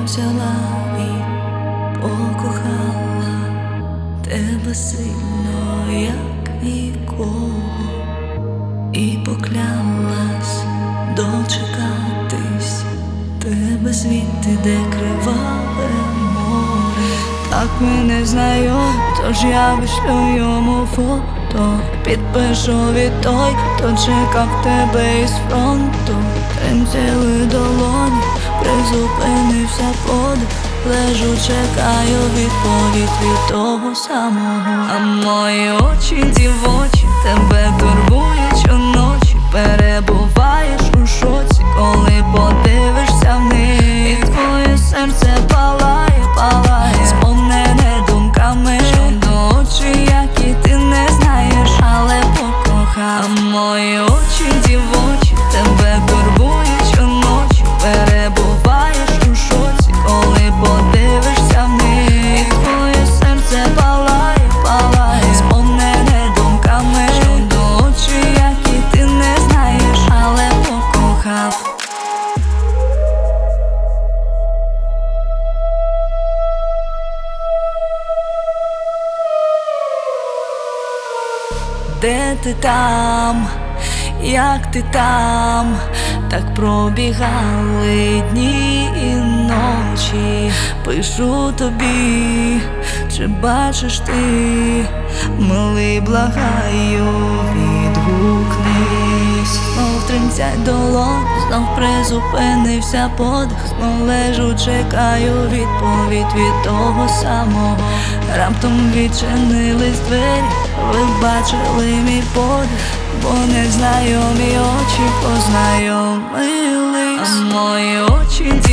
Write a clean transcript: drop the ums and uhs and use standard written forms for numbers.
взяла і покохала тебе сильно, як нікого, і поклялась дочекатись тебе звідти, де криваве море. Так ми не знайомі, тож я вишлю йому фото, підпишу від той, хто чекав тебе із фронту. Тремтіли долоні, призупинився подих, лежу, чекаю відповідь від того самого. А мої очі, дівочі, тебе турбують щоночі. Перебуваєш у шоці, коли подивишся вниз, і твоє серце палає, палає, сповнене думками щодо очі, які ти не знаєш, але покохав. А мої очі, дівочі, тебе турбують щоночі. Перебуваєш у шоці, коли подивишся вниз, і твоє серце палає, палає, сповнене думками щодо очі, які ти не знаєш, але покохав. Де ти там? Як ти там? Так пробігали дні і ночі. Пишу тобі, чи бачиш ти? Милий, благаю, відгукнись. Знов тремтять долоні, знов призупинився подих. Знов лежу, чекаю відповідь від того самого. Раптом відчинились двері, ви бачили мій подих, бо незнайомі очі познайомились. А мої очі,